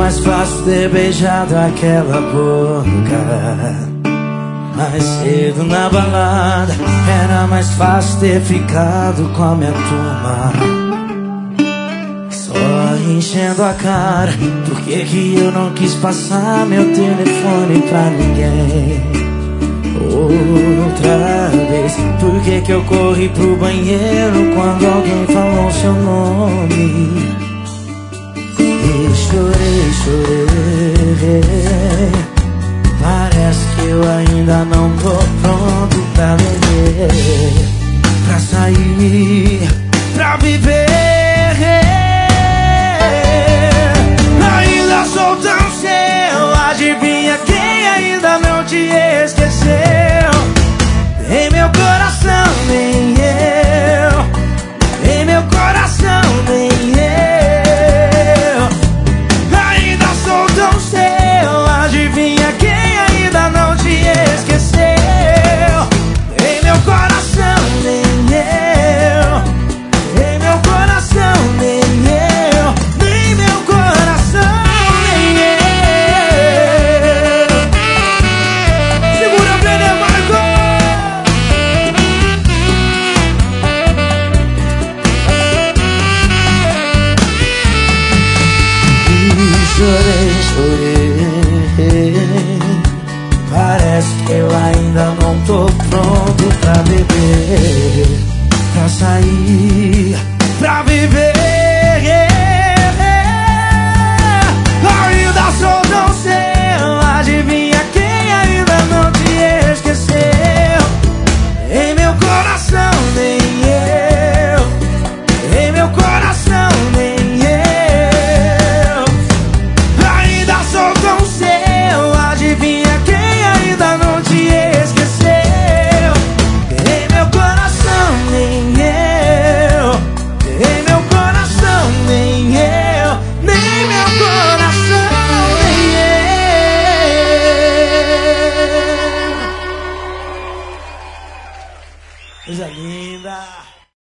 mais fácil ter beijado aquela boca. Mais cedo na balada, era mais fácil ter ficado com a minha turma. Só enchendo a cara, por que que eu não quis passar meu telefone pra ninguém? Outra vez, por que que eu corri pro banheiro quando alguém falou seu nome? E chorei, chorei